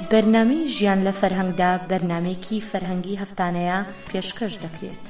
بەرنامەی ژیان لە فەرهەنگدا بەرنامەیەکی فەرهەنگی هەفتانەیە پێشکەش دەکرێت.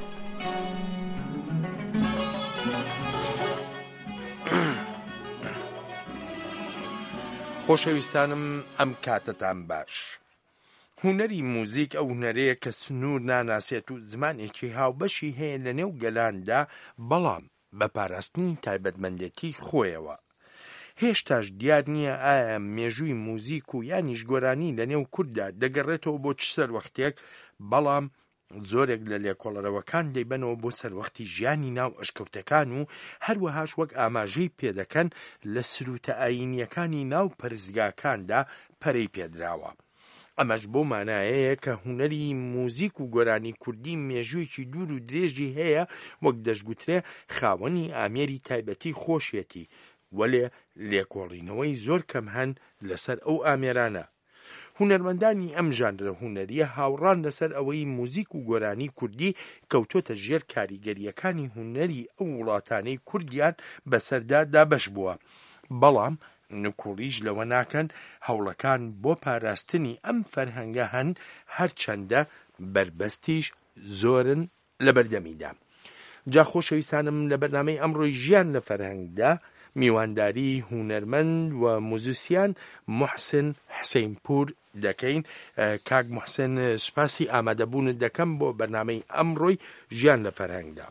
خۆشەویستانم ئەم کاتتان باش. هونەری موزیک ئەو هونەرەیە کە سنوور ناناسێت و زمانێکی هاوبەشی هەیە لە نێو گەلاندا، بەڵام بە پاراستنی تایبەتمەندێتی خۆیەوە. هێشتاش دیار نییە ئایا مێژووی موزیک و یانیش گۆرانی لە نێو کورددا دەگەڕێتەوە بۆ چ سەروەختێک، بەڵام زۆرێک لە لێکۆڵەرەوەکان دەیبەنەوە بۆ سەروەختی ژیانی ناو ئەشکەوتەکان و هەروەهاش وەک ئاماژەی پێدەکەن لە سروتە ئاینیەکانی ناو پەرستگاکاندا پەرەی پێدراوە. ئەمەش بۆ مانایەیە کە هونەری موزیک و گۆرانی کوردی مێژوویەکی دوور و درێژی هەیە، وەک دەشگوترێ خاوەنی ئامێری تایبەتی خۆشیەتی، وەلێ لێکۆڵینەوەی زۆر کەم هەن لەسەر ئەو ئامێرانە. هونەرمەندانی ئەم ژانرە هونەریە هاوڕان لەسەر ئەوەی موزیک و گۆرانی کوردی کەوتۆتە ژێر کاریگەریەکانی هونەری ئەو وڵاتانەی کوردیان بەسەردا دابەش بووە، بەڵام نکوڵیش لەوە ناکەن هەوڵەکان بۆ پاراستنی ئەم فەرهەنگە هەن، هەرچەندە بربەستیش زۆرن لە بەردەمیدا. جا خۆشەویستانم لە بەرنامەی ئەمڕۆی ژیان لە فەرهەنگدا میوانداری هونەرمەند و موزیسیان موحسن حسینپور دەکەین. کاک موحسن، سوپاسی ئامادەبوونت دەکەم بۆ بەرنامەی ئەمڕۆی ژیان لە فەرهەنگدا.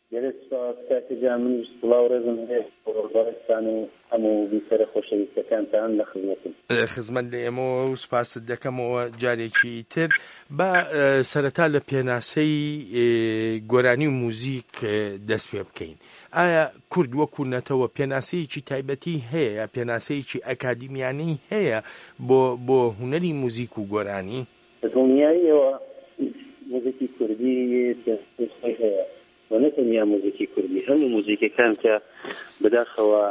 خزمەت لە ئێمەوە و سوپاست دەکەمەوە جارێکی تر. بە سەرەتا لە پێناسەی گۆرانی و موزیک دەست پێ بکەین. ئایا کورد وەکو نەتەوە پێناسەیەکی تایبەتی هەیە، پێناسەیەکی ئەکادیمیانەی هەیە بۆ هونەری موزیک و گۆرانی؟ دڵنیاییەوە موزیکی کوردی هەیە، و نەتەنیا موزیکی کوردی، هەموو موزیکەکان کە بەداخەوە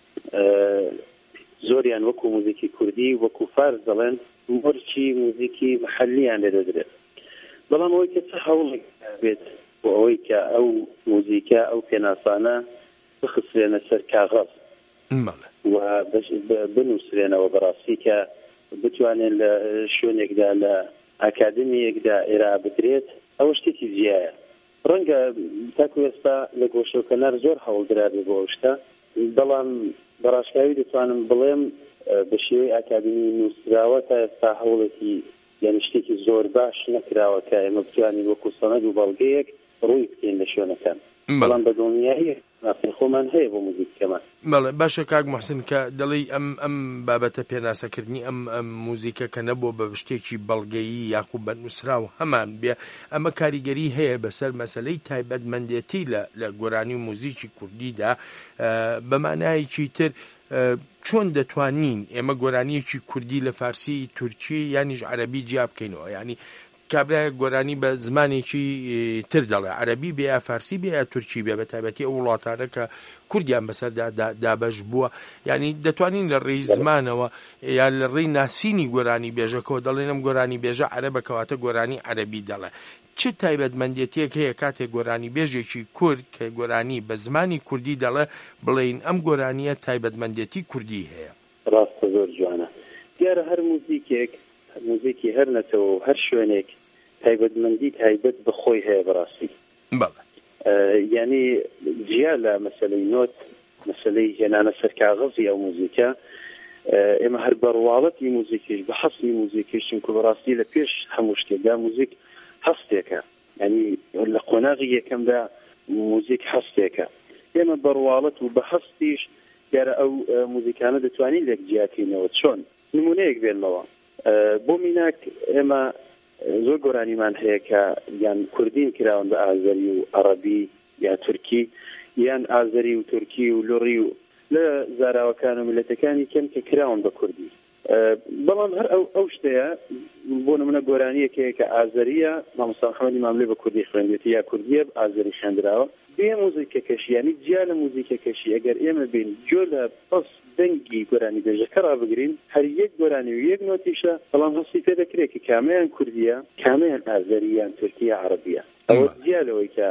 زۆریان وەکو موزیکی کوردی وەکو فارس دەڵێن مۆرچی موزیکی محەلیان لێدەدرێت. بەڵام ئەوەی کە چه هەوڵێک بێت بۆ ئەوەی کە ئەو موزیکە ئەو پێناسانە بخسرێنە سەر کاغەز و بنووسرێنەوە بەڕاستی کە بتوانێت لە شوێنێکدا لە ئاکادمیەکدا ئێرا بدرێت، ئەوە شتێکی جیایە. ڕەنگە تاکو ئێستا لە گۆشەکەنەر زۆر هەوڵدرابێ بۆ شتە، بەڵام بەڕاشکاوی دەتوانم بڵێم بە شێوەی ئاکادمی نووسراوە تا ئێستا هەوڵێکی یعنی شتێکی زۆر باش نەکراوە کە ئێمە بتوانین وەکو سەنەد و بەڵگەیەک ڕووی بکەین لە شوێنەکان. بەڵام بە دڵنیایی ناسی خۆمان هەیە بۆ موزیکەمان. بەڵێ باشە کاک موحسن، کە دەڵێی ئەم بابەتە پێناسەکردنی ئەم موزیکە کە نەبووە بە شتێکی بەڵگەیی یاخوب بە نووسراو هەمان بێ، ئەمە کاریگەری هەیە بەسەر مەسەلەی تایبەتمەندێتی لە گۆرانی و موزیکی کوردیدا. بە مانایەکی تر چۆن دەتوانین ئێمە گۆرانیەکی کوردی لە فارسی، تورکی یانیش عەرەبی جیا بکەینەوە؟ ینی کابرای گۆرانی بە زمانێکی تر دەڵێ عەرەبی بێ یا فارسی بێ یا تورکی بێ، بە تایبەتی ئەو وڵاتانە کە کوردیان بەسەردا دابەش بووە، ینی دەتوانین لە ڕێی زمانەوە یا لە ڕێی ناسینی گۆرانی بێژەکەەوە دەڵێن ئەم گۆرانی بێژە عەرەبە کەواتە گۆرانی عەرەبی دەڵێ. چ تایبەتمەندێتیەک هەیە کاتێک گۆرانی بێژێکی کورد کە گۆرانی بە زمانی کوردی دەڵێ بڵێین ئەم گۆرانیە تایبەتمەندێتی کوردی هەیە؟ ڕاستە زۆر جوانە. دیارە هەر موزیکی هەر نەتەوە و هەر شوێنێک تایبەتمەندی تایبەت بخۆی هەیە بەڕاستی. یعنی جیا لە مەسەلەی نۆت، مەسەلەی هێنانە سەر کاغەزی ئەو موزیکە، ئێمە هەر بەڕواڵەتی موزیکیش بە حەسمی موزیکیشین کە بەڕاستی لە پێش هەموو شتێکدا موزیک هەستێکە، ینی لە قۆناغی یەکەمدا موزیک هەستێکە. ئێمە بەڕواڵەت و بە هەستیش دیارە ئەو موزیکانە دەتوانین لێک جیاکەینەوە. چۆن نمونەیەک بێنمەوە بۆ میناک، ئێمە زۆر گۆرانیمان هەیە کە یان کوردین کراون بە ئازەری و عەرەبی یا تورکی، یان ئازەری و تورکی و لۆڕی و لە زاراوەکان و ملەتەکانی کەم کە کراون بە کوردی. بەڵام هەر ئەو شتەیە بۆ نمونە گۆرانیەکەیە کە ئازەریە، مامۆستا محەممەدی ماملێ بە کوردی خوێندێتی یا کوردیە ئازەری خوێندراوە، بێ موزیکەکەشی ینی جیا لە موزیکەکەشی ئەگەر ئێمە بین جۆ لە بەس دەنگی گۆرانی بێژەکە ڕابگرین، هەر یەک گۆرانی و یەک نۆتیشە، بەڵام هەستی پێ دەکرێت کە کامەیان کوردیە، کامەیان ئازەریان تورکیە عەرەبیە. ئەوە جیا لەوەی کە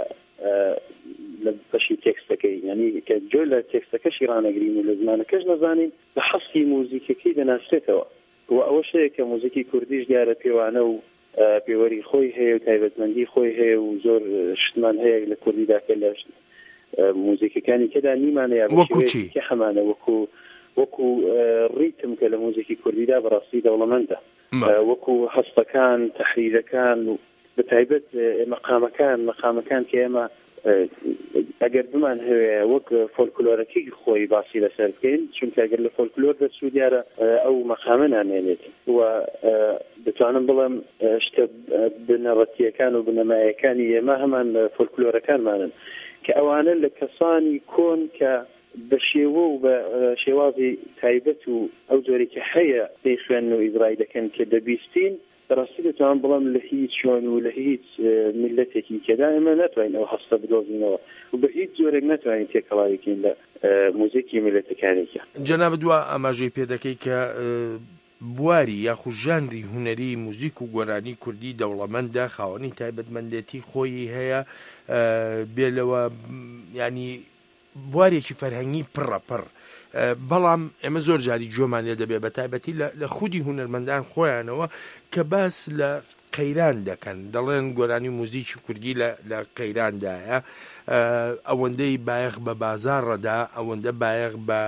لە بەشی تێکستەکەی، ینی کە جۆ لە تێکستەکەشی ڕانەگرین و لە زمانەکەش نەزانین، بە حەسی موزیکەکەی دەناسرێتەوە. و ئەوە شەیە کە موزیکی کوردیش دیارە پێوانە و پێوەری خۆی هەیە و تایبەتمەندی خۆی هەیە و زۆر شتمان هەیە لە کوردیدا کە لە موزیکەکانی تێدا نیمانەیە کە هەمانە وەکو ڕیتم کە لە موزیکی کوردیدا بەڕاستی دەوڵەمەندە وەکو هەستەکان تەحریرەکان و بەتایبەت مەقامەکان کە ئێمە ئەگەر بمان هەیە وەک فۆلکلۆرەکی خۆی باسی لەسەر بکەین چونکە ئەگەر لە فۆلکلۆر دەچوو دیارە ئەو مەقامە نامێنێت و دەتوانم بڵێم شتە بنەڕەتیەکان و بنەمایەکانی ئێمە هەمان فۆلکلۆرەکانمانن کە ئەوانە لە کەسانی کۆن کە بە شێوە و بە شێوازی تایبەت و ئەو جۆرێک کە هەیە دەیخوێن و ئیزرای دەکەن کە دەبیستین بەڕاستی دەتوان بڵم لە هیچ شوێن و لە هیچ میلەتێکی کەدا ئێمە ناتوانین ئەو هەستە بدۆزینەوە و بە هیچ جۆرێک ناتوانین تێکەڵاویکەین لە موزیکی میلەتەکانێکە. جەناب دووە ئاماژەی پێ دەکەی کە بواری یاخود ژانری هونەری موزیک و گۆرانی کوردی دەوڵەمەندە خاوەنی تایبەتمەندێتی خۆی هەیە بێلەوە ینی بوارێکی فەرهەنگی پڕەپڕ بەڵام ئێمە زۆر جاری جۆمان لێ دەبێت بە تایبەتی لە خودی هونەرمەندان خۆیانەوە کە باس لە قەیران دەکەن دەڵێن گۆرانی موزیکی کوردی لە قەیراندایە ئەوەندەی بایەخ بە بازاڕەدا ئەوەندە بایەخ بە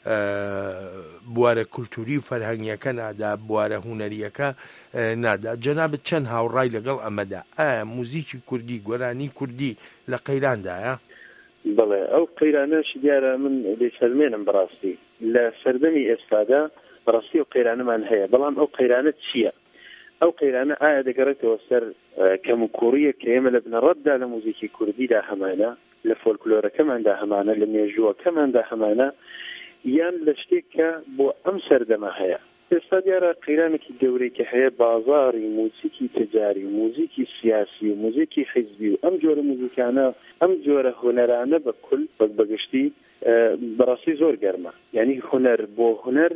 بوارە کولتوری و فەرهەنگیەکە نادا بوارە هونەریەکە نادا. جەنابەت چەند هاوڕای لەگەڵ ئەمەدا ئایا موزیکی کوردی گۆرانی کوردی لە قەیراندایە؟ بەڵێ ئەو قەیرانەش دیارە من دەیسەلمێنم بەڕاستی لە سەردەمی ئێستادا بەڕاستی ئەو قەیرانەمان هەیە بەڵام ئەو قەیرانە چییە؟ ئەو قەیرانە ئایا دەگەڕێتەوە سەر کەم و کوڕیە کە ئێمە لە بنەڕەتدا لە موزیکی کوردیدا هەمانە لە فۆلکلۆرەکەماندا هەمانە لە مێژووەکەماندا هەمانە یان لە شتێک کە بۆ ئەم سەردەمە هەیە؟ ئێستا دیارە قەیرانێکی گەورەی کە هەیە بازاڕی موزیکی تجاری و موزیکی سیاسی و موزیکی حیزبی و ئەم جۆرە موزیکانە ئەم جۆرە هونەرانە بەکل بەگشتی بەڕاستی زۆر گەرمە یعنی هونەر بۆ هونەر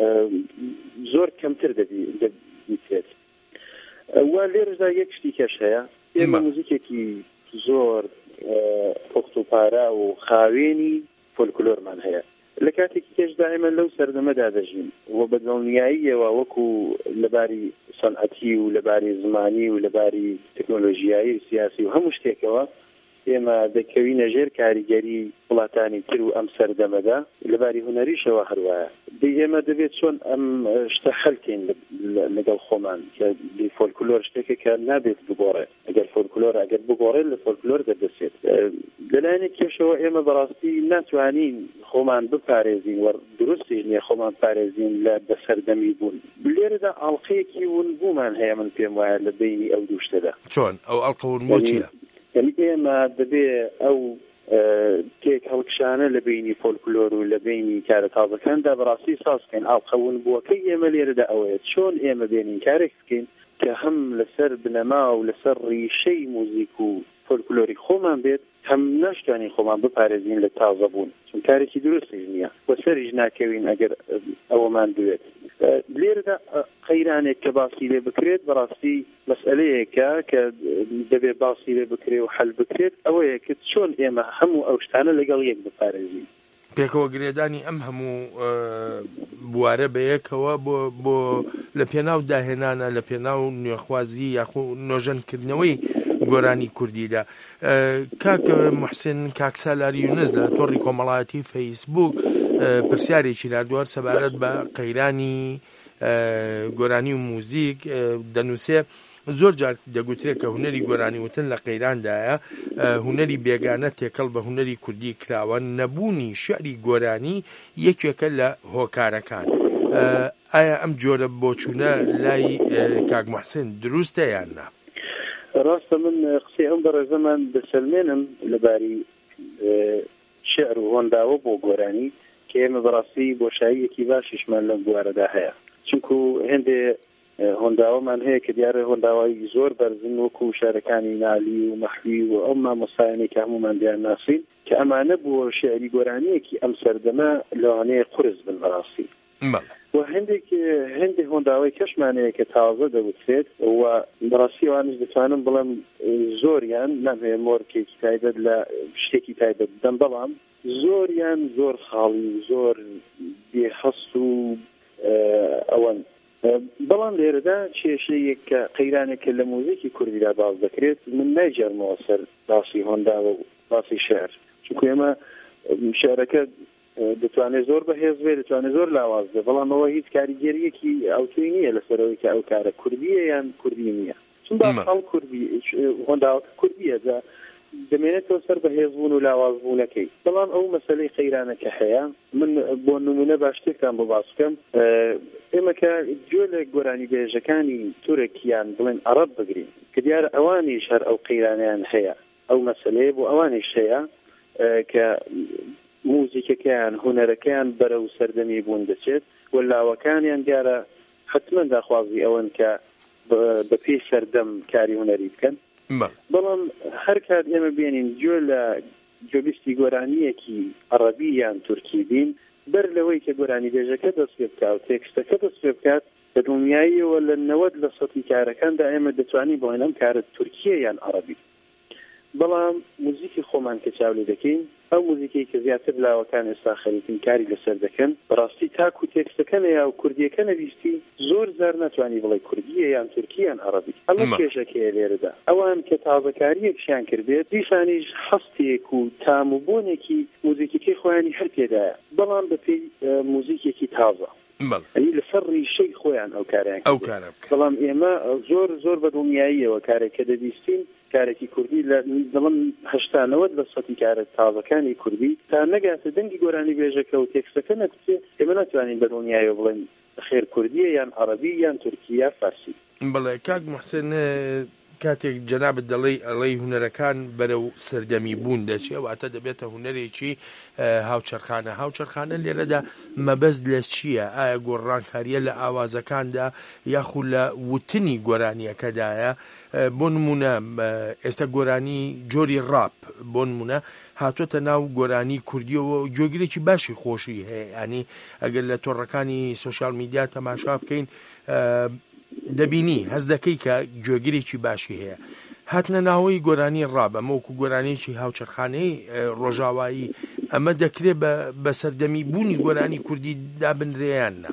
زۆر کەمتر دەبیێت وا لێرەدا یەک شتی کەش هەیە ئێمە موزیکێکی زۆر پۆخت و پارا و خاوێنی فۆلکلۆرمان هەیە لە کاتێکی کەشدا ئێمە لەو سەردەمەدا دەژین و بەدڵنیاییەوە وەکو لەباری سەنعەتی و لەباری زمانی و لەباری تەکنۆلۆژیایی و سیاسی و هەموو شتێکەوە ئێمە دەکەوینە ژێر کاریگەری وڵاتانی تر و ئەم سەردەمەدا لەباری هونەریشەوە هەروایە ئێمە دەبێت چۆن ئەم شتە حەلکەین لەگەڵ خۆمان کە فۆلکلۆر شتێکە کە نابێت بگۆڕێت ئەگەر فۆلکلۆر ئەگەر بگۆڕێت لە فۆلکلۆر دەدەسێت لەلایەنێک کێشەوە ئێمە بەڕاستی ناتوانین خۆمان بپارێزین و دروستی نییە خۆمان پارێزین لە بەسەردەمی بوون لێرەدا ئاڵقەیەکی ون بوومان هەیە من پێم وایە لە بینی ئەو دوو شتەدا. چۆن ئەو ئەڵقە ون بۆ چییە؟ یعنی ئێمە دەبێ ئەو تێک هەڵکشانە لە بینی فۆلکلۆر و لە بینی کارە تازەکاندا بەڕاستی سازکەین ئاڵقەون بووەکەی ئێمە لێرەدا ئەوەیە چۆن ئێمە بێنین کارێک بکەین کە هەم لەسەر بنەما و لەسەر ڕیشەی موزیک و فۆلکلۆری خۆمان بێت هەم ناشتوانین خۆمان بپارێزین لە تازە بوون چون کارێکی دروستی نییە وە سەریش ناکەوین ئەگەر ئەوەمان دوێت لێرەدا قەیرانێک کە باسی لێ بکرێت بەڕاستی مەسئلەیەکە کە دەبێت باسی لێ بکرێت و حەل بکرێت ئەوەیە کە چۆن ئێمە هەموو ئەو شتانە لەگەڵ یەک بپارێزین پێکەوە گرێدانی ئەم هەموو بوارە بەیەکەوە بۆ لە پێناو داهێنانە لە پێناو نوێخوازی یاخو نۆژەنکردنەوەی گۆرانی کوردیدا کاک محسن کاک سالاری یونس لە تۆڕی کۆمەڵایەتی فەیسبوک پرسیارێکی نردووە سەبارەت بە قەیرانی گۆرانی و موزیک دەنووسێ زۆر جار دەگوترێت کە هونەری گۆرانی وتن لە قەیراندایە هونەری بێگانە تێکەڵ بە هونەری کوردی کراوە نەبوونی شعری گۆرانی یەکێکە لە هۆکارەکان ئایا ئەم جۆرە بۆچوونە لای کاک محسن دروستە یان نا؟ ڕاستە من قسەی ئەم بەڕێزەمان دەسەلمێنم لەباری شعر و هۆنداوە بۆ گۆرانی کە ئێمە بەڕاستی بۆشاییەکی باشیشمان لەم بوارەدا هەیە چونکو هێندێ هۆنداوەمان هەیە کە دیارە هۆنداوایی زۆر بەرزن وەکو شارەکانی نالی و مەحوی و ئەو مامۆستایانێک کە هەمومان دیان ناسین کە ئەمانە بۆ شعری گۆرانیەکی ئەم سەردەمە لەوانەیە قورس بن بەڕاستی و هەندێک هۆنداوای کەشمانەیە کە تازە دەوترێت و بەڕاستی ئەوانش دەتوانم بڵێم زۆریان نامەیە مۆرکێکی تایبەت لە شتێکی تایبەت بدەم بەڵام زۆریان زۆر خاڵی زۆر بێهەست و ئەوەن لێرەدا کێشەیەک کە قەیرانێکە لە موزیکی کوردیدا باز دەکرێت من نایجێڕمەوە سەر باسی هۆندا و باسی شێعر چونکە ئێمە شێعرەکە دەتوانێت زۆر بەهێز بێت دەتوانێت زۆر لاواز بێت بەڵام ئەوە هیچ کاریگەریەکی ئەوتوی نییە لەسەرەوەی کە ئەو کارە کوردیە یان کوردی نییە چون باخەڵ کوردی هۆنداوەکە کوردیە دەمێنێتەوە سەر بەهێزبوون و لاوازبوونەکەی بەڵام ئەو مەسەلەی قەیرانەکە هەیە من بۆ نمونە باش شتێکتان بۆ باس بکەم ئێمە کە گوێ لە گۆرانی بێژەکانی تورکیان بڵێن عەرەب بگرین کە دیارە ئەوانیش هەر ئەو قەیرانیان هەیە ئەو مەسەلەیە بۆ ئەوانیش هەیە کە موزیکەکەیان هونەرەکەیان بەرە و سەردەمی بوون دەچێت و لاوەکانیان دیارە حتمما داخوازی ئەوەن کە بە پێی سەردەم کاری هونەری بکەن بەڵام هەر کات ئێمە بێنین گوێ لە گوێبیستی گۆرانیەکی عەرەبی یان تورکی بین بەر لەوەی کە گۆرانی بێژەکە دەست پێ بکات و تێکستەکە دەست پێ بکات بە دڵنیاییەوە لە 90% کارەکاندا ئێمە دەتوانین بڵێن ئەم کارە تورکیە یان عەرەبی بەڵام موزیکی خۆمان کە چاولی دەکەین ئەو موزیکی کە زیاتر لاوەکان ئێستا خەریکن کاری لەسەر دەکەن بەڕاستی تاک و تێکستەکەنە یا و کوردیەکە نەویستی زۆر زار ناتوانانی بڵێ کوردیە یان تورکی یان عەرەبی ئەمە کێشەکەیە لێرەدا ئەوان کە تازەکاریەکشیان کردێت دیسانیش هەستێک و تاموبوونێکی موزیکەکەی خۆیانی هەر پێدایە بەڵام بەپێی موزیکێکی تازە ئەنی لەسەر ڕیشەی خۆیان ئەو کاریان بەڵام ئێمە زۆر بەدڵنیاییەوە کارێک کە دەبیستین کارێکی کوردی لە دڵم 80% کارە تازەکانی کوردی تا نەگاتە دەنگی گۆرانی بێژەکە و تێکستەکە نەکوتێ ئێمە ناتوانین بەدڵنیاییەوە بڵێن خێر کوردیە یان عەرەبی یان تورکی یا فارسی بەڵێ کاک موحسین کاتێک جەنابەت دەڵێی ئەڵەی هونەرەکان بەرەو سەردەمی بوون دەچێت واتە دەبێتە هونەرێکی هاوچەرخانە لێرەدا مەبەست لە چییە؟ ئایا گۆڕانکاریە لە ئاوازەکاندا یاخود لە وتنی گۆرانیەکەدایە؟ بۆ نمونە ئێستا گۆرانی جۆری ڕاپ بۆ نمونە هاتوۆتە ناو گۆرانی کوردیەوە جۆگرێکی باشی خۆشی هەیە ینی ئەگەر لە تۆڕەکانی سوشال میدیا تەماشا بکەین دەبینی هەز دەکەی کە گوێگرێکی باشی هەیە هاتنە ناوەی گۆرانی ڕاب ئەمە وەکو گۆرانێکی هاوچەرخانەی ڕۆژاوایی ئەمە دەکرێت بە سەردەمی بوونی گۆرانی کوردی دابنرێیان نا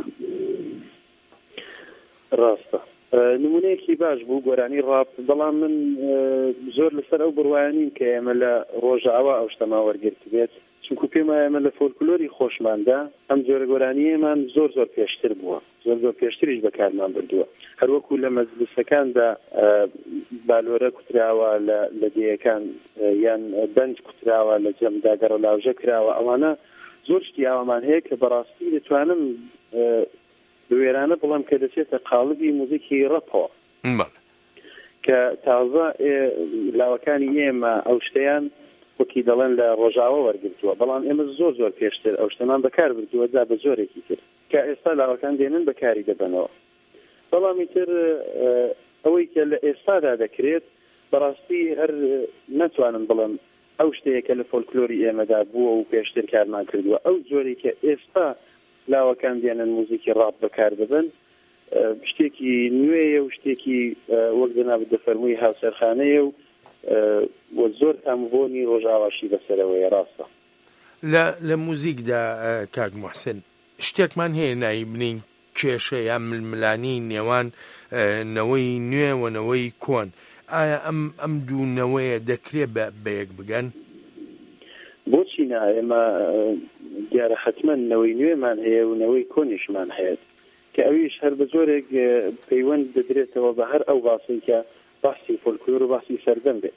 ڕاستە نمونەیەکی باش بوو گۆرانی ڕاب بەڵام من زۆر لەسەر ئەو بڕوایانین کە ئێمە لە ڕۆژاوا ئەو شتەما وەرگرت بێت چونکو پێمە ئێمە لە فۆلکلۆری خۆشماندا ئەم جۆرە گۆرانیەمان زۆر پێشتر بووە زۆر پێشتریش بەکارمان بردووە هەروەکو لە مەجلیسەکاندا بالۆرە کوتراوە لە دێیەکان یان بەنج کوتراوە لە جەمدا گەڕەلاوژە کراوە ئەوانە زۆر شتی ئاوامان هەیە کە بەڕاستی دەتوانم بوێرانە بڵام کە دەچێتە قاڵبی موزیکی ڕەپەوە کە تازە لاوەکانی ئێمە ئەو شتەیان وەکی دەڵێن لە ڕۆژاوە وەرگرتووە بەڵام ئێمە زۆر پێشتر ئەو شتەمان بەکار بردووە جا بە زۆرێکی تر کە ئێستا لاوەکان دێنن بەکاری دەبنەوە بەڵامی تر ئەوەی کە لە ئێستادا دەکرێت بەڕاستی هەر ناتوانم بڵم ئەو شتەیەکە لە فۆلکلۆری ئێمەدا بووە و پێشتر کارمان کردووە ئەو جۆری کە ئێستا لاوەکان دێنن موزیکی ڕاپ بەکار دەبن شتێکی نوێیە و شتێکی وەک جەنابەت دەفەرمووی هاوسەرخانەیە و زۆر ئەمبۆنی ڕۆژاواشی بەسەرەوەی ڕاستە لە موزیکدا کاک موحسین شتێکمان هەیە نایی بنین کێشە یان ململانی نێوان نەوەی نوێ و نەوەی کۆن ئایا ئەم دوو نەوەیە دەکرێت بەیەک بگەن؟ بۆچی نا ئێمە دیارە حتمما نەوەی نوێمان هەیە و نەوەی کۆنیشمان هەیە کە ئەویش هەر بە زۆرێک پەیوەند دەدرێتەوە بە هەر ئەو باسی کە باسی فۆلکلۆر و باسی سەردەم بێت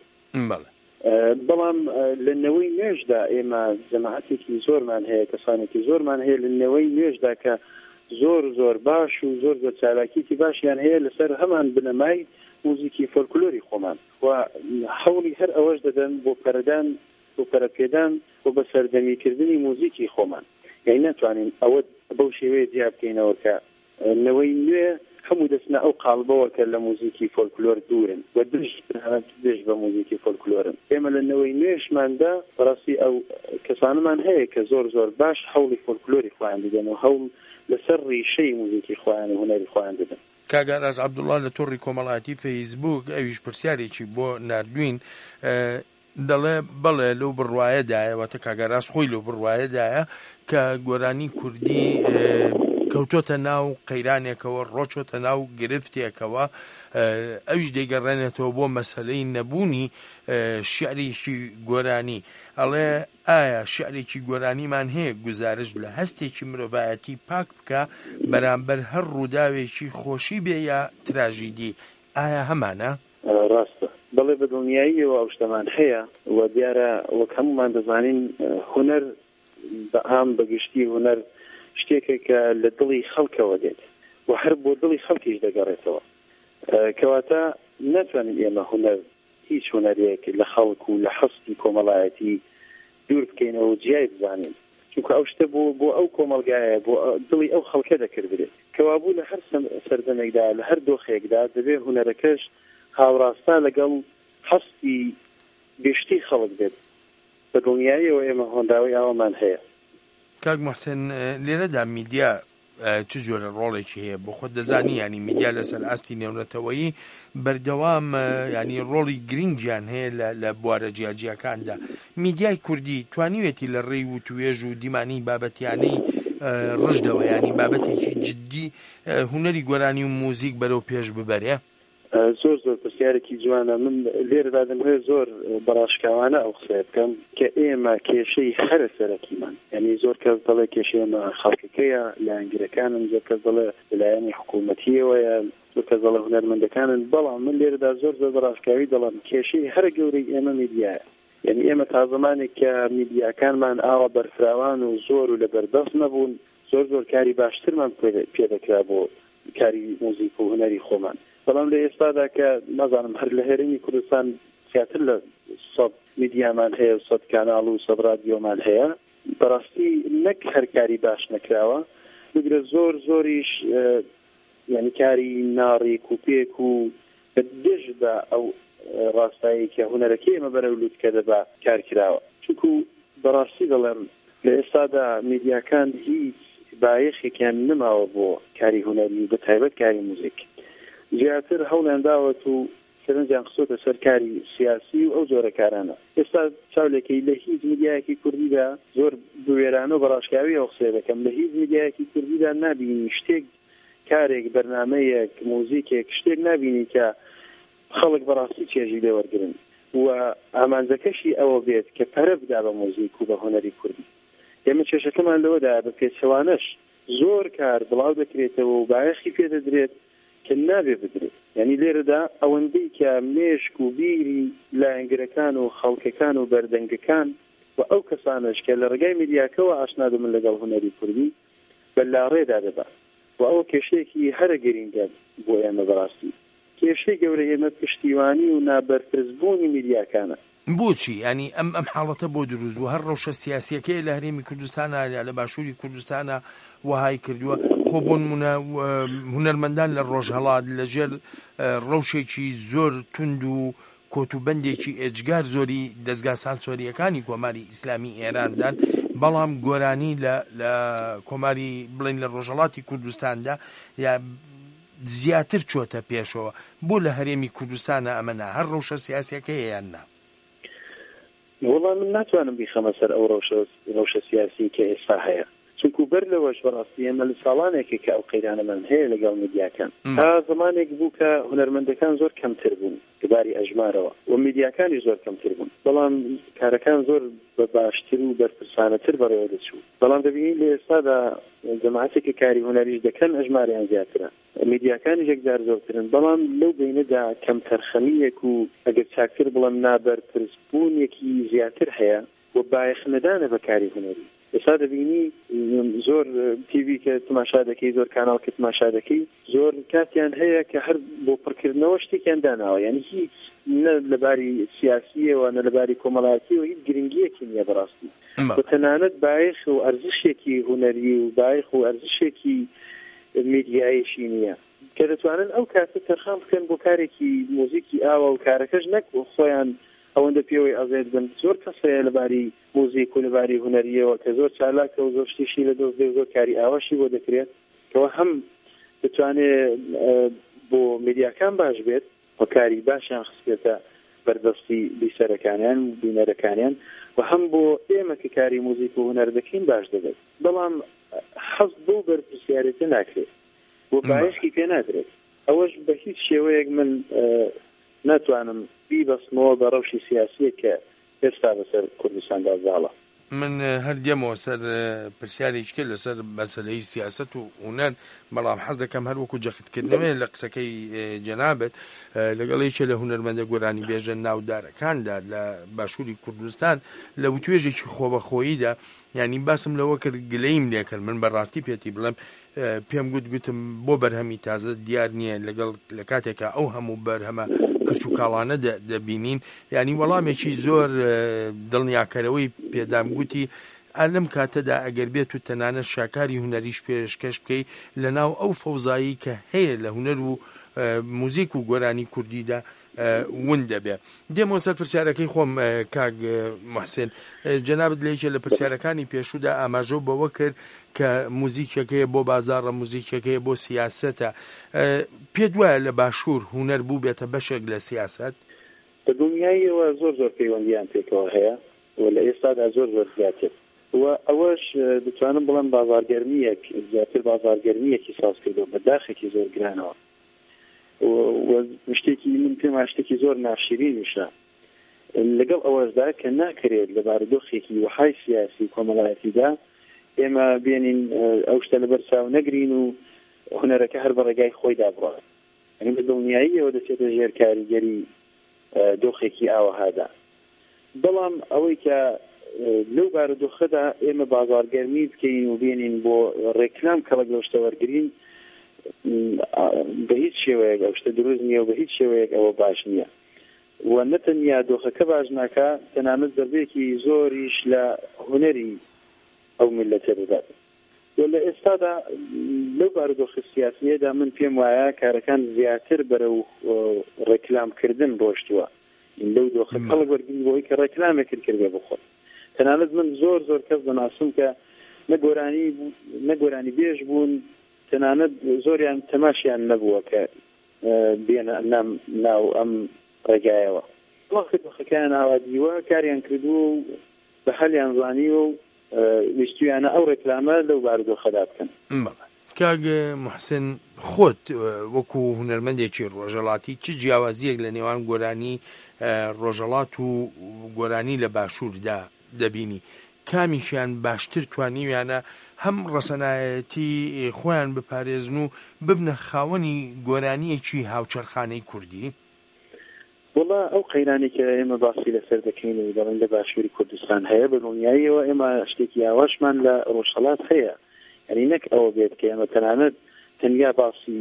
بەڵام لە نەوەی نوێژدا ئێمە جەماعەتێکی زۆرمان هەیە کەسانێکی زۆرمان هەیە لە نەوەی نوێژدا کە زۆر باش و زۆر چالاکیی باشیان هەیە لەسەر هەمان بنەمای موزیکی فۆلکلۆری خۆمان و هەوڵی هەر ئەوەش دەدەن بۆ پەردان بۆ پەرەپێدان و بە سەردەمیکردنی موزیکی خۆمان یعنی ناتوانین ئەوە بەو شێوەیە جیا بکەینەوە کە نەوەی نوێ هەموو دەستنە ئەو قاڵبەوە کە لە موزیکی فۆلکلۆر دوورن و دژ بە موزیکی فۆلکلۆرن ئێمە لە نەوەی نوێشماندا بەڕاستی ئەو کەسانمان هەیە کە زۆر باش هەوڵی فۆلکلۆری خۆیان دەدەن و هەوڵ لەسەر ڕیشەی موزیکی خۆیان و هونەری خۆیان دەدەن کاگاراز عەبدوڵڵا لە تۆڕی کۆمەڵایەتی فەیسبوک ئەویش پرسیارێکی بۆ ناردوین دەڵێ بەڵێ لەو بڕوایەدایە واتە کاگاراز خۆی لەو بڕوایەدایە کە گۆرانی کوردی کەوتۆتە ناو قەیرانێکەوە ڕۆچۆتە ناو گرفتێکەوە ئەویش دەیگەڕێنێتەوە بۆ مەسەلەی نەبوونی شیعرێکی گۆرانی. ئەڵێ ئایا شیعرێکی گۆرانیمان هەیە گزارش لە هەستێکی مرۆڤایەتی پاک بکە بەرامبەر هەر ڕووداوێکی خۆشی بێ یا تراژیدی؟ ئایا هەمانە؟ ڕاستە بەڵێ بە دڵنیاییەوە ئەو شتەمان هەیە و دیارە وەک هەمومان دەزانین هونەر بەعام بەگشتی هونەر شتێکە کە لە دڵی خەڵکەوە دێت و هەر بۆ دڵی خەڵکیش دەگەڕێتەوە. کەواتە ناتوانین ئێمە هونەر هیچ هونەرێک لە خەڵک و لە حەستی کۆمەڵایەتی دوور بکەینەوە جیای بزانین، چونکە ئەو شتە بۆ ئەو کۆمەڵگایە بۆ دڵی ئەو خەڵکە دەکردێت کەوابوو لە هەر سەردەمێکدا لە هەر دۆخێکدا دەبێت هونەرەکەش هاوڕاستا لەگەڵ حەستی گشتی خەڵک بێت. بە دڵنیاییەوە ئێمە هۆنداوی ئەومان هەیە. کاک موحسین لێرەدا میدیا چ جۆرە ڕۆڵێکی هەیە بۆ خۆت دەزانی؟ ینی میدیا لەسەر ئاستی نێونەتەوەیی بەردەوام ینی ڕۆڵی گرنگیان هەیە لە بوارە جیاجیەکاندا. میدیای کوردی توانیوێتی لە ڕێی و توێژ و دیمانی بابەتیانەی ڕژدەوە ینی بابەتێکی جددی هونەری گۆرانی و موزیک بەرەو پێش ببەرێ؟ زۆر پرسیارێکی جوانە. من لێرەدا دەمەوێت زۆر بەڕاشکاوانە ئەو قسە بکەم کە ئێمە کێشەی هەرە سەرەکیمان، یعنی زۆر کەس دەڵێ کێشەیەمە خەڵکەکەیە لایەنگیرەکانن، زۆر کەس دەڵێ لەلایەنی حکوومەتیەوەیە، زۆر کەس دەڵێ هونەرمەندەکانن. بەڵام من لێرەدا زۆر بەڕاشکاوی دەڵێم کێشەی هەرە گەورەی ئێمە میدیایە. یعنی ئێمە تا زمانێک کە میدیاکانمان ئاوا بەرفراوان و زۆر و لەبەردەست نەبوون، زۆر کاری باشترمان پێدەکرا بۆ کاری موزیک و هونەری خۆمان. بەڵام لە ئێستادا کە نازانم هەر لە هێرمی کوردستان زیاتر لە 100 میدیامان هەیە و 100 کاناڵ و 100 رادیۆمان هەیە، بەڕاستی نەک هەر کاری باش نەکراوە، بگرە زۆریش یعنی کاری ناڕێک و پێک و بەدژدا ئەو ڕاستایی کە هونەرەکەی ئێمە بەرەو لوتکە دەبا کار کراوە. چونکو بەڕاستی دەڵێم لە ئێستادا میدیاکان هیچ بایەخێکیان نماوە بۆ کاری هونەری و بەتایبەت کاری موزیک. زیاتر هەوڵیان داوەت و سەرنجیان خستۆتە سەر کاری سیاسی و ئەو جۆرە کارانە. ئێستا چاولێکی لە هیچ میدیایەکی کوردیدا زۆر بوێرانە و بەڕاشکاوی ئەو قسە دەکەم، لە هیچ میدیایەکی کوردیدا نابینی شتێک کارێک بەرنامەیەک موزیکێک شتێک نابینی کە خەڵک بەڕاستی چێژی لێ وەرگرن و ئامانجەکەشی ئەوە بێت کە پەرە بدا بە موزیک و بە هونەری کوردی. ئێمە کێشەکەمان لەوەدا بە پێچەوانەش زۆر کار بڵاو دەکرێتەوە و بایەخی پێدەدرێت کە نابێ بدرێت. یعنی لێرەدا ئەوەندەی کە مێشک و بیری لایەنگرەکان و خەڵکەکان و بەردەنگەکان و ئەو کەسانش کە لە ڕێگای میدیاکەوە ئاشنا دەبن لەگەڵ هونەری کوردی بەلاڕێدا دەبات و ئەوە کێشەیەکی هەرە گرینگە بۆ ئێمە. بەڕاستی کێشەی گەورە ئێمە پشتیوانی و نابەرپرسبوونی میدیاکانە. بۆچی؟ ینی ئەم حاڵەتە بۆ دروست و هەر ڕەوشە سیاسیەکەی لە هەرێمی کوردستانە یا لە باشووری کوردستانە وهای کردووە. خۆ بۆ نمونە هونەرمەندان لە ڕۆژهەڵات لەژێر ڕەوشێکی زۆر تند و کۆتوبەندێکی ئێجگار زۆری دەستگا سانسۆریەکانی کۆماری ئیسلامی ئێراندان، بەڵام گۆرانی لە کۆماری بڵین لە ڕۆژهەڵاتی کوردستاندا یا زیاتر چۆتە پێشەوە. بۆ لە هەرێمی کوردستانە ئەمەنا هەر ڕەوشە سیاسیەکەی یان نا؟ وەڵام من ناتوانم بیخەمە سەر ئەو ڕەوشە سیاسی کە ئێستا هەیە، چونکو بەر لەوەش بەڕاستی ئێمە لە ساڵانێکی کە ئەو قەیرانەمان هەیە لەگەڵ میدیاکان تا زمانێک بوو کە هونەرمەندەکان زۆر کەمتر بوون دەباری ئەژمارەوە و میدیاکانی زۆر کەمتر بوون، بەڵام کارەکان زۆر بە باشتر و بەرپرسانەتر بەڕێوە دەچوو. بەڵام دەبینی لە ئێستادا جەماعەتێکی کاری هونەریش دەکەن ئەژماریان زیاترە، میدیاکانی یەکجار زۆرترن، بەڵام لەو بینەدا کەم تەرخەمیەک و ئەگەر چاکتر بڵم نابەرپرسبوونیەکی زیاتر هەیە و بایەخنەدانە بە کاری هونەری. ئێستا دەبینی زۆر تیڤی کە تماشا دەکەی، زۆر کاناڵ کە تماشا دەکەی، زۆر کاتیان هەیە کە هەر بۆ پڕکردنەوە شتێکیان داناوە، یعنی هیچ نە لەباری سیاسیەوە نە لەباری کۆمەڵایەتیەوە هیچ گرنگیەکی نییە بەڕاستی، بە تەنانەت بایەخ و ئەرزشێکی هونەری و بایەخ و ئەرزشێکی میدیایشی نییە کە دەتوانن ئەو کاتە تەرخان بکەن بۆ کارێکی موزیکی ئاوە و کارەکەش نەک خۆیان ئەوەندە پێوەی ئەزێت بن. زۆر کەسەیە لەباری موزیک و لەباری هونەریەوە کە زۆر چالاکە و زۆر شتێکی لە دۆست زۆر کاری ئاواشی بۆ دەکرێت کەەوە هەم دەتوانێت بۆ میدیاکان باش بێت و کاری باشیان خستێتە بەردەستی بیسەرەکانیان و بینەرەکانیان و هەم بۆ ئێمە کە کاری موزیک و هونەر دەکەین باش دەبێت. بەڵام حەز بۆ بەرپرسیارەتە ناکرێت بۆ باعشکی پێ نادرێت ئەوەش بە هیچ شێوەیەک من ناتوانم بیبەستمەوە بە ڕەوشی سیاسیە کە ئێستا بەسەر کوردستاندا زاڵە. من هەر دێمەوە سەر پرسیارێککە لەسەر مەسەلەی سیاست و هونەر، بەڵام حەز دەکەم هەر وەکو جەختکردنەوەی لە قسەکەی جەنابەت لەگەڵێکە لە هونەرمەندە گۆرانی بێژە ناودارەکاندا لە باشووری کوردستان لە وتوێژێکی خۆبەخۆییدا، یعنی باسم لەوە کرد گلەیم لێکرد. من بەڕاستی پێتی بڵێم پێم گوتم بۆ بەرهەمی تازە دیار نییە لەگەڵ لە کاتێکە ئەو هەموو بەرهەمە کەچ و کاڵانە دەبینین، یعنی وەڵامێکی زۆر دڵنیاکەرەوەی پێدام گوتی لەم کاتەدا ئەگەر بێت و تەنانەت شاکاری هونەریش پێشکەش بکەی لە ناو ئەو فەوزایی کە هەیە لە هونەر و موزیک و گۆرانی کوردیدا ون دەبێ. دێمەوە سەر پرسیارەکەی خۆم کاک محسن، جەنابەت لەیەکێ لە پرسیارەکانی پێشوودا ئاماژە بەوە کرد کە موزیکەکەیە بۆ بازاڕە، موزیکەکەیە بۆ سیاسەتە. پێت وایە لە باشوور هونەر بوو بێتە بەشێک لە سیاست؟ بە دنیایەوە زۆر پەیوەندیان پێکەوە هەیە و لە ئێستادا زۆر زیاتر و ئەوەش دەتوانم بڵێم بازارگەرمیەک زیاتر بازارگەرمیەکی ساز کردەوە بە داخێکی زۆر گرانەوە و شتێکی من پێم شتێکی زۆر ناشرینیشە لەگەڵ ئەوەشدا کە ناکرێت لە بارودۆخێکی وهای سیاسی کۆمەڵایەتیدا ئێمە بێنین ئەو شتە لەبەر چاو نەگرین و هونەرەکە هەر بە ڕێگای خۆیدا بڕات. یعنی بە دڵنیاییەوە دەچێتە ژێر کاریگەری دۆخێکی ئاوەهادا. بەڵام ئەوەی کە لەو بارودۆخەدا ئێمە بازارگەرمی بکەین و بێنین بۆ ڕێکلام کەڵک لەو شتە وەرگرین بە هیچ شێوەیەک ئەو شتە دروست نییە و بە هیچ شێوەیەک ئەوە باش نییە و نەتەنیا دۆخەکە باش ناکە تەنانەت دەربێکی زۆریش لە هونەری ئەو میلەتە بدات. و لە ئێستادا لەو بارودۆخە سیاسیەدا من پێم وایە کارەکان زیاتر بەرەو ڕێکلامکردن ڕۆشتووە. لەو دۆخە کەڵک وەرگین بۆی کە ڕێکلامێکرد کردێ بخۆن. تەنانەت من زۆر کەس دەناسم کە نەگۆرانی بێژ بوون، تەنانەت زۆریان تەماشیان نەبووە کە بێنە ناو ئەم ڕێگایەوە. وەخت دۆخەکەیان ئاوادیوە کاریان کردووە و بە هەلیان زانیوە و ویستویانە ئەو ڕێکلامە لەو بارودۆخەدا بکەن. کاک محسن، خۆت وەکو هونەرمەندێکی ڕۆژەڵاتی چ جیاوازیەک لە نێوان گۆرانی ڕۆژەڵات و گۆرانی لە باشووردا دەبینی؟ کامیشیان باشتر توانیویانە هەم ڕەسەنایەتی خۆیان بپارێزن و ببنە خاوەنی گۆرانیەکی هاوچەرخانەی کوردی؟ وڵا ئەو قەیرانی کە ئێمە باسی لەسەر دەکەین و دەڵێن لە باشووری کوردستان هەیە بە دڵنیاییەوە ئێمە شتێکی ئاواشمان لە ڕۆژهەڵات هەیە. یعنی نەک ئەوە بێت کە ئێمە تەنانەت تەنیا باسی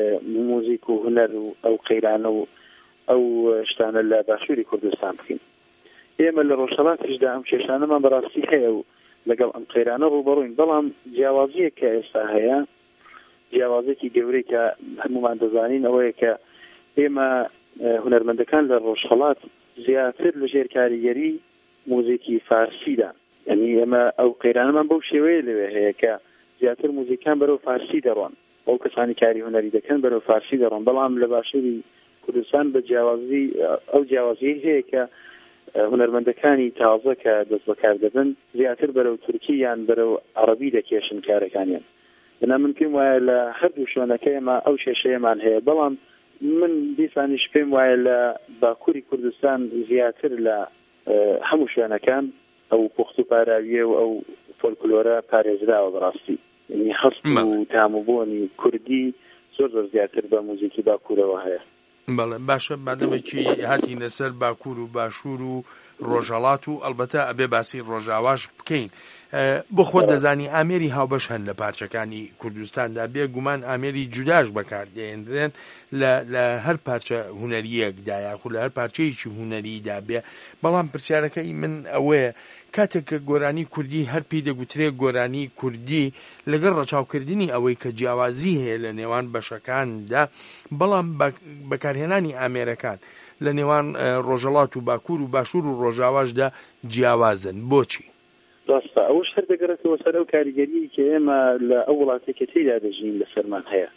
موزیک و هونەر و ئەو قەیرانە و ئەو شتانە لە باشووری کوردستان بکەین. ئێمە لە ڕۆژهەڵاتیشدا ئەم کێشانەمان بەڕاستی هەیە و لەگەڵ ئەم قەیرانە ڕوبەڕووین. بەڵام جیاوازیە کە ئێستا هەیە، جیاوازێکی گەورەی کە هەمومان دەزانین ئەوەیە کە ئێمە هونەرمەندەکان لە ڕۆژهەڵات زیاتر لە ژێر کاریگەری موزیکی فارسیدا، یعنی ئێمە ئەو قەیرانەمان بەو شێوەیە لەوێ هەیە کە زیاتر موزیکان بەرەو فارسی دەڕۆن، ئەو کەسانی کاری هونەری دەکەن بەرەو فارسی دەڕۆن. بەڵام لە باشووری کوردستان بە جیاوازی ئەو جیاوازی هەیە کە هونەرمەندەکانی تازە کە دەست بەکار دەبن زیاتر بەرەو تورکی یان بەرەو عەرەبی دەکێشن کارەکانیان. بنا من پێم وایە لە هەردوو شوێنەکە ئێمە ئەو شێشەیەمان هەیە. بەڵام من دیسانیش پێم وایە لە باکووری کوردستان زیاتر لە هەموو شوێنەکان ئەو پوخت و پاراویە و ئەو فۆلکلۆرە پارێزراوە بەڕاستی. یعنی هەست و تاموبوونی کوردی زۆر زیاتر بە موزیکی باکوورەوە هەیە. بەڵێ باشە، بادەمێکی هاتی لەسەر باکوور و باشوور و ڕۆژهەڵات و ئەلبەتە ئەبێ باسی ڕۆژاواش بکەین. بۆ خۆت دەزانی ئامێری هاوبەش هەن لە پارچەکانی کوردستاندا، بێگومان ئامێری جوداش بەکاردێنرێن لە هەر پارچە هونەریەکدا یاخود لە هەر پارچەیەکی هونەریدا بێ. بەڵام پرسیارەکەی من ئەوەیە کاتێک کە گۆرانی کوردی هەر پێی دەگوترێت گۆرانی کوردی لەگەڵ ڕەچاوکردنی ئەوەی کە جیاوازی هەیە لە نێوان بەشەکاندا، بەڵام بەکارهێنانی ئامێرەکان لە نێوان ڕۆژهەڵات و باکوور و باشوور و ڕۆژاواشدا جیاوازن. بۆچی؟ ڕاستە ئەوش هەر دەگەڕێتەوە سەر ئەو کاریگەری کە ئێمە لە ئەو وڵاتێکە تێدا دەژین لەسەرمان هەیە.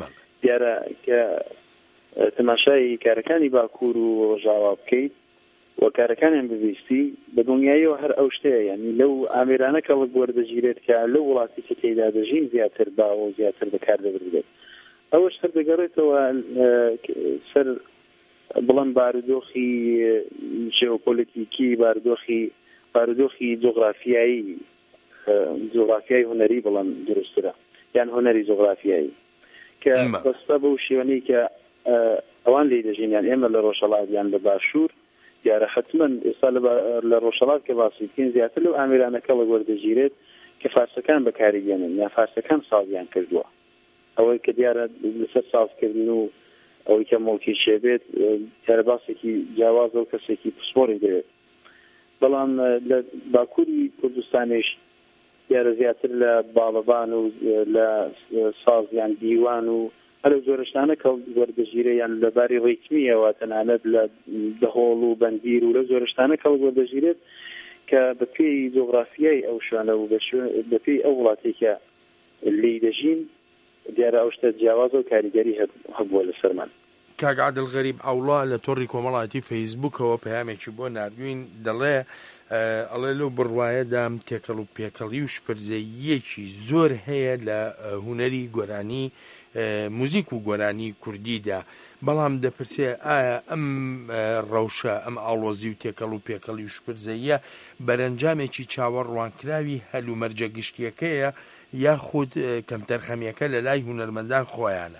دیارە کە تەماشای کارەکانی باکوور و ڕۆژاوا بکەیت، وەکارەکانیان ببیستی بە دڵنیاییەوە هەر ئەو شتەیە یعنی لەو ئامێرانە کەڵک وەردەگیرێت کە لەو وڵاتی کە تێیدا دەژین زیاتر باوە و زیاتر بەکار دەبرێت ئەوەش هەر دەگەڕێتەوە سەر بڵند بارودۆخی ژێۆپۆلیتیکی بارودۆخی جۆغرافیایی هونەری بڵند دروسترە یان هونەری جۆغرافیایی کە بەستە بەو شێوەنەی کە ئەوان لێ دەژین یان ئێمە لە ڕۆژهەڵات یان لە باشوور دیارە حتمما ئێستا لە ڕۆژهەڵات کە باسی بکەین زیاتر لەو ئامێرانەکە وەردەگیرێت کە فارسەکان بەکاریگەنن یا فارسەکان سازیان کردووە ئەوەی کە دیارە لەسەر سازکردن و ئەوەی کە مڵکی شێبێت دیارە باسێکی جیاوازە و کەسێکی پسپۆری دەوێت بەڵام لە باکووری کوردستانیش دیارە زیاتر لە باڵەبان و لە سازیان دیوان و هەرە زۆرشتانە کە وەردەگیرە یان لەباری ڕیتمیەوە تەنانەت لە دهۆڵ و بەندیر و لە زۆرشتانە کە وەردەگیرێت کە بە پێی جۆغرافیای ئەو شوانە و بە پێی ئەو وڵاتی کە لێی دەژین دیارە ئەو شتە جیاوازە و کاریگەری هەبووە لەسەرمان. کاک عادل غەریب ئەوڵا لە تۆڕی کۆمەڵایەتی فەیسبووکەوە پەیامێکی بۆ نردوین دەڵێ ئەڵێ لەو بڕوایەدام تێکەڵ و پێکەڵی و شپرزەیەکی زۆر هەیە لە هونەری گۆرانی موزیک و گۆرانی کوردیدا بەڵام دەپرسێ ئایا ئەم ڕەوشە ئەم ئاڵۆزی و تێکەڵ و پێکەڵی و شپرزەیە بەرەنجامێکی چاوەڕوانکراوی هەلومەرجە گشتیەکەیە یاخود کەمتەرخەمیەکە لە لای هونەرمەندان خۆیانە؟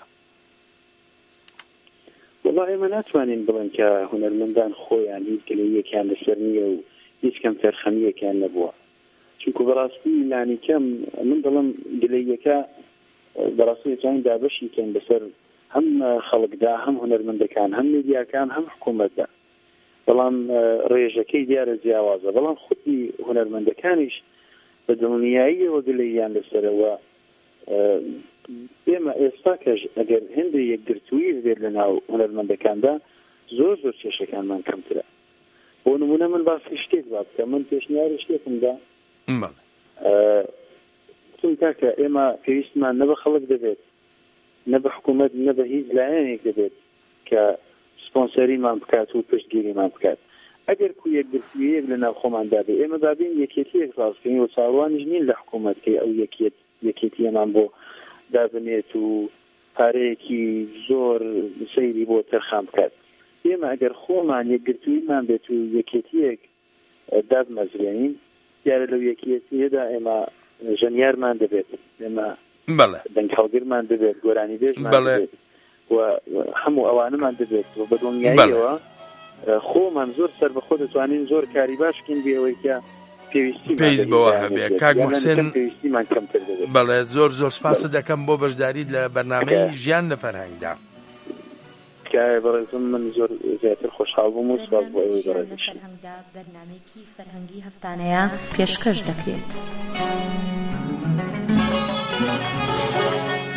وڵای ئێمە ناتوانین بڵێن کە هونەرمەندان خۆیان هیچ گلەیەکیان لەسەر نییە و هیچ کەمتەرخەمیەکیان نەبووە چونکە بەڕاستی لانی کەم من دەڵم گلەیەکە بەڕاستی جوان دابەشی کەن بەسەر هەم خەڵکدا هەم هونەرمەندەکان هەم میدیاکان هەم حکوومەتدا بەڵام ڕێژەکەی دیارە جیاوازە بەڵام خودی هونەرمەندەکانیش بە دڵنیاییەوە گلەییان لەسەرەوە ئێمە ئێستا کەش ئەگەر هێندە یەکگرتووی بێت لە ناو هونەرمەندەکاندا زۆر کێشەکانمان کەمترە بۆ نمونە من باسی شتێک بکەم من پێشنیاری شتێکمدا کاکە ئێمە پێویستمان نە بە خەڵک دەبێت نە بە حکوومەت نە بە هیچ لایەنێک دەبێت کە سپۆنسەریمان بکات و پشتگیریمان بکات ئەگەر کو یەکگرتوویەک لە ناو خۆماندا بێ ئێمە بابین یەکێتیەک ڕاستکردنی و چاوانیش نین لە حکوومەتکەی ئەو یەکێتیەمان بۆ دابنێت و پارەیەکی زۆر سەیری بۆ تەرخان بکات ئێمە ئەگەر خۆمان یەکگرتوویمان بێت و یەکێتیەک دابمەزرێنین دیارە لەو یەکێتیەدا ئێمە ژەنیارمان دەبێت ئێمە دەنگهەڵگرمان دەبێت گۆرانی بێژمان دەبێت و هەموو ئەوانەمان دەبێت و بە دڵنیاییەوە خۆمان زۆر سەر بەخۆ دەتوانین زۆر کاری باشکەین بێەوەی کە پێویست بەوە هەبێ کاک موحسین بەڵێ زۆر سپاس دەکەم بۆ بەشداریت لە بەرنامەی ژیان لە فەرهەنگدا بەڕێزم من زۆر زیاتر خۆشحاڵ بووم و سپاس بۆ ئێوەی بەڕێزش بەرنامەیەکی فەرهەنگی هەفتانەیە پێشکەش دەکرێت.